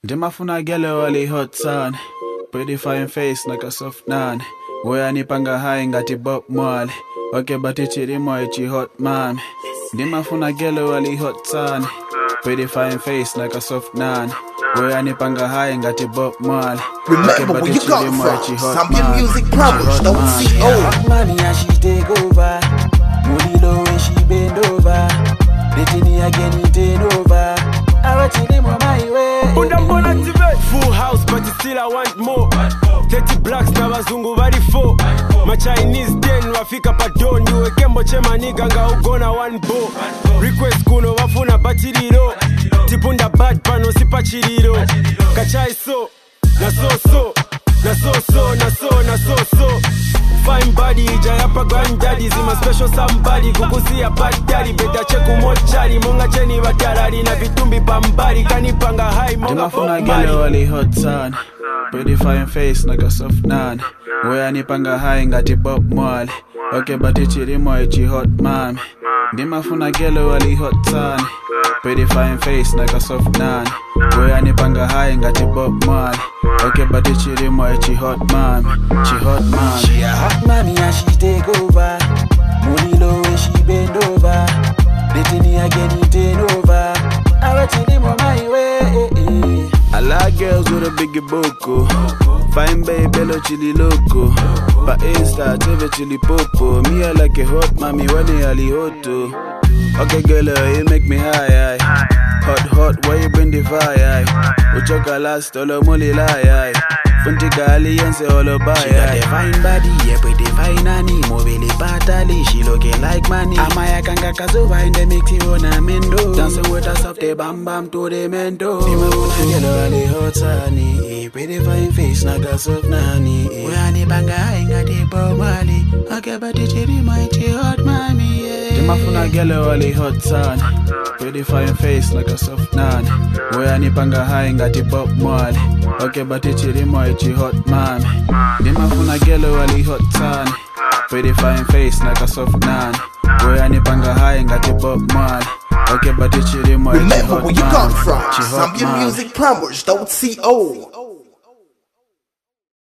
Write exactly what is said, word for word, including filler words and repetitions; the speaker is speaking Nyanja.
Ndimafuna gele wali hot son, pretty fine face like a soft nan. Where nipanga high ngati Bob Marley. Okay, but it's chirimo ichi hot mami. Ndimafuna gele wali hot son, pretty fine face like a soft nan. Where nipanga high ngati Bob Marley. Remember where you got from. Zambian Music Promise, don't see old. Hot money and she take over. Moody low when she bend over. Letting again it ain't over. I want to name on my way. Full house, but still I want more. thirty blacks na wazungu bari four. My Chinese ten wafika padon. You a kembo chema niga nga ugona one bo. Request kuno wafuna batiriro. Tipunda bad pano sipa chiriro. Kachai so, na so so, na so so, na so na so so. Fine body, jayapa granddaddy, zima special somebody. Kukusi ya bad daddy, beta cheku mochari. Monga cheni watarari, na vitumbi bambari. Kanipanga high, monga Ndimafuna gele wali hot son, pretty fine face like a soft nan. Where nipanga high ngati Bob Marley. Okay, but it's chirimo ichi hot mami. Ndimafuna gele wali hot son, pretty fine face like a soft nan. Where nipanga high ngati Bob Marley. Okay, but it's chirimo ichi hot mami. Chi hot mami. She a hot mommy and she take over. Moody low when she bend over. Letting again it ain't over. I want to name on my way. I like girls with a biggie boko. Fine baby, bello chili loco. But Insta, T V chili popo. Me I like a hot mommy, when I ali hoto. Okay girl, uh, you make me high, high. Hot, hot, why you bring the fire? Uchoka last, all the molly lie. Funtika alliance, all about. She got a fine body, yeah, pretty fine honey. Mobile patali, she looking like money. Amaya kanga kazova in the mix, you wanna mendo. Dancing with us off the bam bam to the mendo. Ndimafuna gele wali hot honey, pretty fine face, naga soft nanny. Where ni banga inga di Bob Marley. Okay, but it's really mighty hot mommy, yeah. Ndimafuna gele wali hot son, pretty fine face like a soft nan. Where nipanga high ngati Bob Marley. Okay, but it's chirimo ichi hot mami. Ndimafuna gele wali hot son, pretty fine face like a soft nan. Where nipanga high ngati Bob Marley. Okay, but it's chirimo ichi hot mami. Remember where you got from. Zambian Music Promise, don't see old.